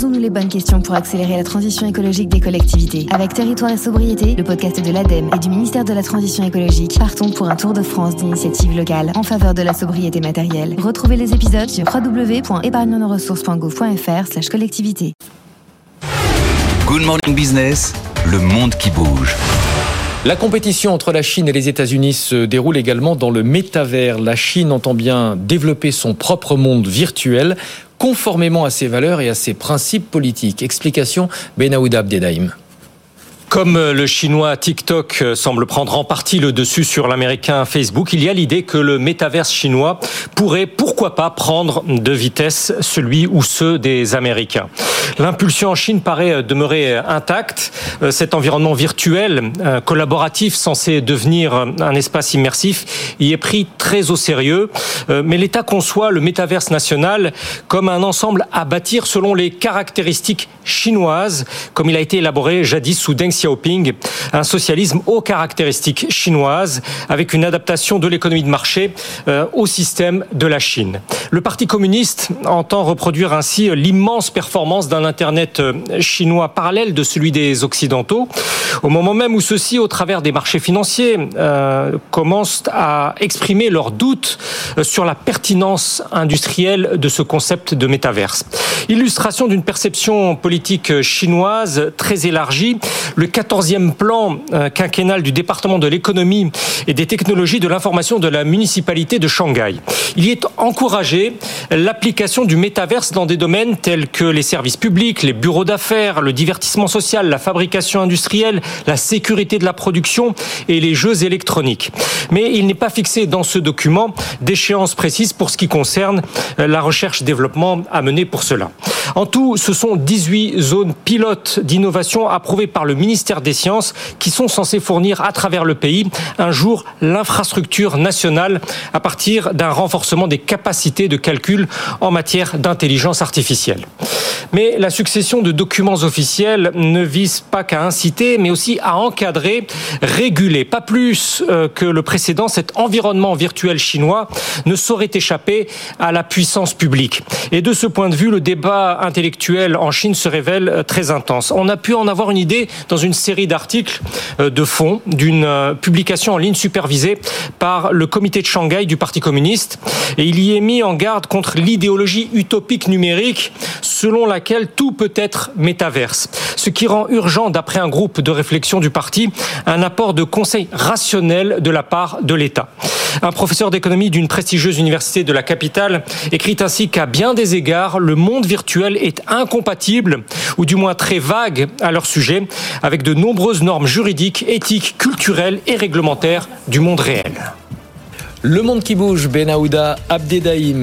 Posons-nous les bonnes questions pour accélérer la transition écologique des collectivités. Avec Territoire et Sobriété, le podcast de l'ADEME et du ministère de la Transition écologique, partons pour un tour de France d'initiatives locales en faveur de la sobriété matérielle. Retrouvez les épisodes sur www.épargnenosressources.gouv.fr/collectivité. Good Morning Business, le monde qui bouge. La compétition entre la Chine et les États-Unis se déroule également dans le métavers. La Chine entend bien développer son propre monde virtuel, conformément à ses valeurs et à ses principes politiques. Explication, Benaouda Abdedaïm. Comme le chinois TikTok semble prendre en partie le dessus sur l'américain Facebook, il y a l'idée que le métaverse chinois pourrait, pourquoi pas, prendre de vitesse celui ou ceux des Américains. L'impulsion en Chine paraît demeurer intacte. Cet environnement virtuel, collaboratif, censé devenir un espace immersif, y est pris très au sérieux. Mais l'État conçoit le métaverse national comme un ensemble à bâtir selon les caractéristiques chinoises, comme il a été élaboré jadis sous Deng Xiaoping, un socialisme aux caractéristiques chinoises, avec une adaptation de l'économie de marché au système de la Chine. Le Parti communiste entend reproduire ainsi l'immense performance d'un Internet chinois parallèle de celui des Occidentaux, au moment même où ceux-ci, au travers des marchés financiers, commencent à exprimer leurs doutes sur la pertinence industrielle de ce concept de métaverse. Illustration d'une perception politique chinoise très élargie, le 14e plan quinquennal du département de l'économie et des technologies de l'information de la municipalité de Shanghai. Il y est encouragé l'application du métaverse dans des domaines tels que les services publics, les bureaux d'affaires, le divertissement social, la fabrication industrielle, la sécurité de la production et les jeux électroniques. Mais il n'est pas fixé dans ce document d'échéance précise pour ce qui concerne la recherche-développement à mener pour cela. En tout, ce sont 18 zones pilotes d'innovation approuvées par le ministère des Sciences qui sont censées fournir à travers le pays un jour l'infrastructure nationale à partir d'un renforcement des capacités de calcul en matière d'intelligence artificielle. Mais la succession de documents officiels ne vise pas qu'à inciter, mais aussi à encadrer, réguler. Pas plus que le précédent, cet environnement virtuel chinois ne saurait échapper à la puissance publique. Et de ce point de vue, le débat intellectuel en Chine se révèle très intense. On a pu en avoir une idée dans une série d'articles de fond d'une publication en ligne supervisée par le comité de Shanghai du Parti communiste. Et il y est mis en garde contre l'idéologie utopique numérique selon laquelle tout peut être métaverse. Ce qui rend urgent, d'après un groupe de réflexion du parti, un apport de conseils rationnels de la part de l'État. Un professeur d'économie d'une prestigieuse université de la capitale écrit ainsi qu'à bien des égards, le monde virtuel est incompatible, ou du moins très vague à leur sujet, avec de nombreuses normes juridiques, éthiques, culturelles et réglementaires du monde réel. Le monde qui bouge, Benaouda Abdedaïm.